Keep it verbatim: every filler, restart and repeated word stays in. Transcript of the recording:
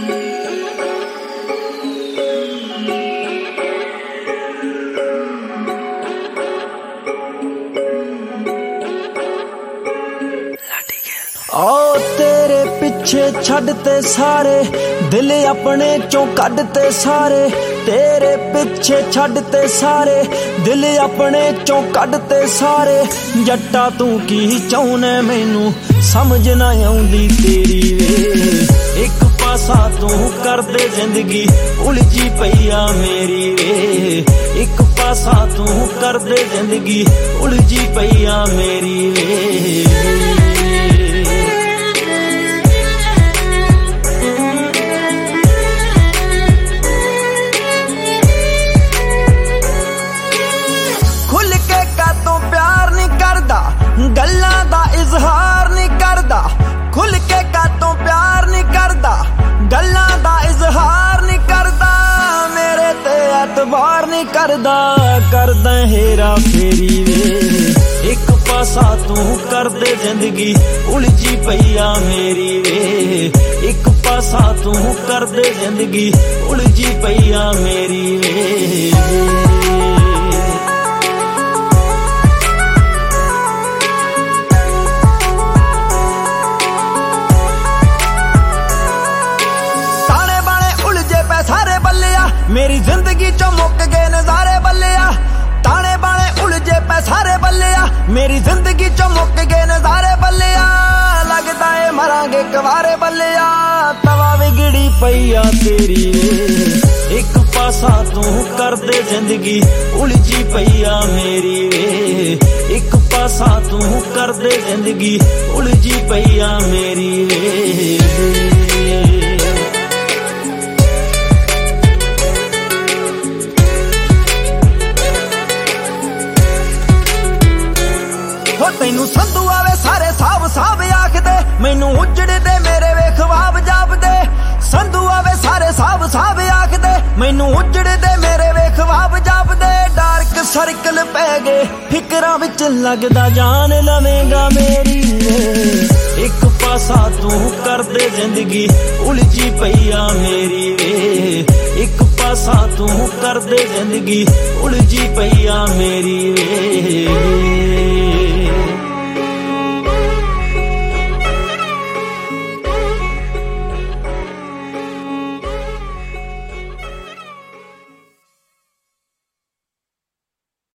आओ तेरे पिछे छड्डते सारे दिल अपने चों कड्डते सारे तेरे पिछे छड्डते सारे दिल अपने चों कड्डते सारे जट्टा तू की चाहुने मैनू समझ ना आउंदी तेरी वे एक पासा तू कर दे जिंदगी उलझी पईया मेरी वे एक पासा तू कर दे जिंदगी उलझी पईया मेरी वे गल्लां दा इजहार नहीं करदा खुल के कातों प्यार नहीं करदा गल्लां दा इजहार नहीं करदा मेरे ते एतबार नहीं करदा करदा हेरा फेरी वे एक पासा तू कर दे जिंदगी उलझी पईया मेरी वे एक पासा तू कर दे जिंदगी उलझी पईया मेरी वे मेरी जिंदगी चो मुक गए नजारे बल्लिया ताने बाने उलझे पे सारे बल्लिया मेरी जिंदगी चो मुक गए नजारे बल्लिया लगदा है मरांगे कवारे बल्लिया तवा बिगड़ी पईया तेरी एक पासा तू कर दे जिंदगी उलझी पईया मेरी वे एक पासा तू कर दे जिंदगी उलझी पईया मेरी वे तैनू संधू आवे सारे साब साब आखदे मैनू उजड़दे मेरे वे ख्वाब जापदे संधू आवे सारे साब साब आखदे मैनू उजड़दे मेरे वे ख्वाब जापदे डार्क सर्कल पै गए फिकरां विच लगदा जान लवेंगा मेरी एक पासा तू कर दे जिंदगी उलझी पईया मेरी वे एक पासा तू कर दे जिंदगी उलझी पईया मेरी वे